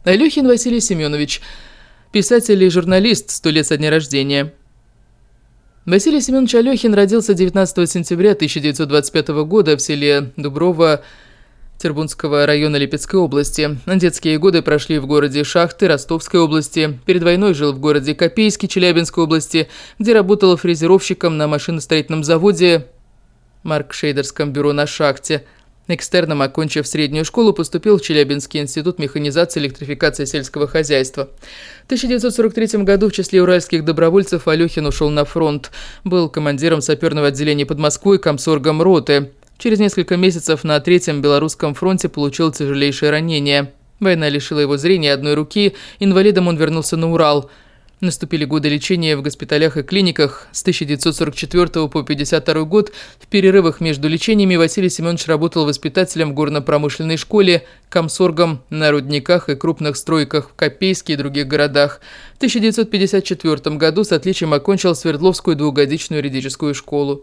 Алёхин Василий Семенович, писатель и журналист, 100 лет со дня рождения. Василий Семенович Алёхин родился 19 сентября 1925 года в селе Дуброво Тербунского района Липецкой области. Детские годы прошли в городе Шахты Ростовской области. Перед войной жил в городе Копейске Челябинской области, где работал фрезеровщиком на машиностроительном заводе Маркшейдерском бюро на шахте. Экстерном, окончив среднюю школу, поступил в Челябинский институт механизации и электрификации сельского хозяйства. В 1943 году в числе уральских добровольцев Алёхин ушел на фронт. Был командиром саперного отделения под Москвой, комсоргом роты. Через несколько месяцев на Третьем Белорусском фронте получил тяжелейшее ранение. Война лишила его зрения одной руки, инвалидом он вернулся на Урал. Наступили годы лечения в госпиталях и клиниках. С 1944 по 1952 год в перерывах между лечениями Василий Семенович работал воспитателем в горно-промышленной школе, комсоргом на рудниках и крупных стройках в Копейске и других городах. В 1954 году с отличием окончил Свердловскую двухгодичную юридическую школу.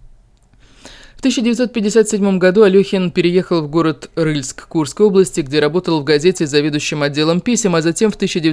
В 1957 году Алёхин переехал в город Рыльск Курской области, где работал в газете заведующим отделом писем, а затем в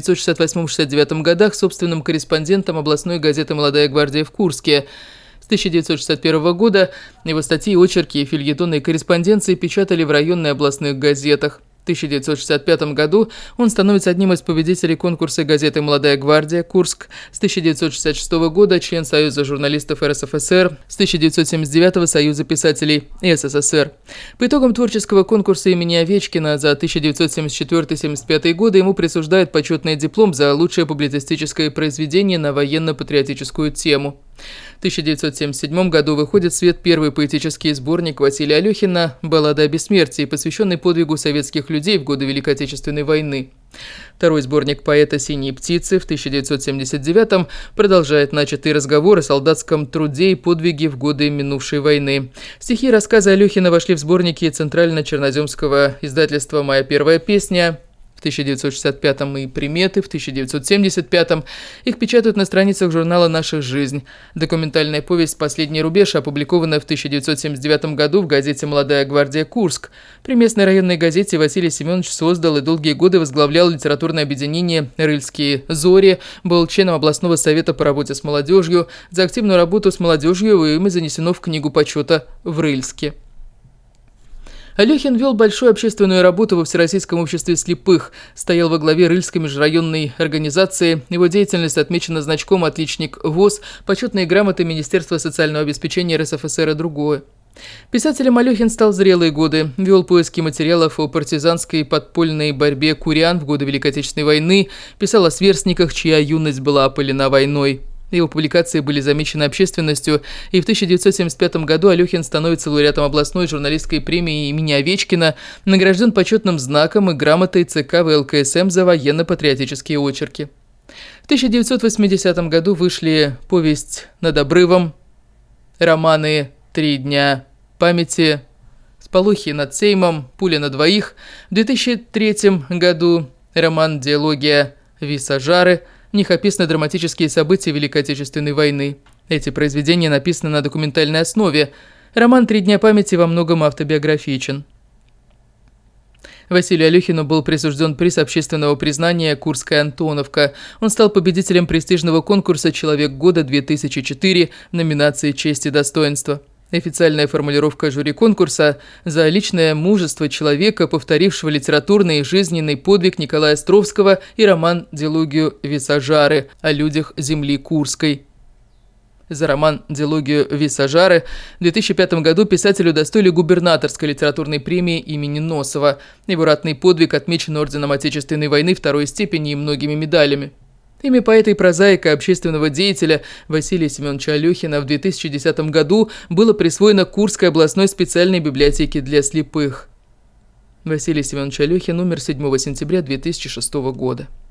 1968-69 годах собственным корреспондентом областной газеты «Молодая гвардия» в Курске. С 1961 года его статьи, очерки, фельетоны и корреспонденции печатали в районных и областных газетах. В 1965 году он становится одним из победителей конкурса газеты «Молодая гвардия» Курск. С 1966 года член Союза журналистов РСФСР, с 1979 Союза писателей СССР. По итогам творческого конкурса имени Овечкина за 1974-1975 годы ему присуждают почетный диплом за лучшее публицистическое произведение на военно-патриотическую тему. В 1977 году выходит в свет первый поэтический сборник Василия Алёхина «Баллада о бессмертии», посвященный подвигу советских людей в годы Великой Отечественной войны. Второй сборник поэта «Синие птицы» в 1979 продолжает начатый разговор о солдатском труде и подвиге в годы минувшей войны. Стихи и рассказы Алёхина вошли в сборники Центрально-Черноземского издательства «Моя первая песня» в 1965 и «Приметы» в 1975. Их печатают на страницах журнала «Наша жизнь». Документальная повесть «Последний рубеж», опубликованная в 1979 году в газете «Молодая гвардия» Курск. При местной районной газете Василий Семенович создал и долгие годы возглавлял литературное объединение «Рыльские зори», был членом областного совета по работе с молодежью. За активную работу с молодежью его имя занесено в Книгу почета в Рыльске. Алёхин вел большую общественную работу во Всероссийском обществе слепых, стоял во главе Рыльской межрайонной организации. Его деятельность отмечена значком «Отличник ВОЗ», почетные грамоты Министерства социального обеспечения РСФСР и другое. Писателем Алёхин стал в зрелые годы, вел поиски материалов о партизанской подпольной борьбе курян в годы Великой Отечественной войны, писал о сверстниках, чья юность была опылена войной. Его публикации были замечены общественностью, и в 1975 году Алёхин становится лауреатом областной журналистской премии имени Овечкина, награжден почетным знаком и грамотой ЦК ВЛКСМ за военно-патриотические очерки. В 1980 году вышли «Повесть над обрывом», романы «Три дня памяти», «Сполохи над Сеймом», «Пуля на двоих». В 2003 году роман «Диалогия Висажары», в них описаны драматические события Великой Отечественной войны. Эти произведения написаны на документальной основе. Роман «Три дня памяти» во многом автобиографичен. Василию Алёхину был присужден приз общественного признания «Курская Антоновка». Он стал победителем престижного конкурса «Человек года-2004» в номинации «Честь и достоинство». Официальная формулировка жюри конкурса за личное мужество человека, повторившего литературный и жизненный подвиг Николая Островского, и роман «Диалогию Висажары» о людях земли Курской. За роман «Диалогию Висажары» в 2005 году писателю удостоили губернаторской литературной премии имени Носова. Его ратный подвиг отмечен орденом Отечественной войны второй степени и многими медалями. Имя поэта и прозаика, общественного деятеля Василия Семеновича Алёхина в 2010 году было присвоено Курской областной специальной библиотеке для слепых. Василий Семенович Алёхин умер 7 сентября 2006 года.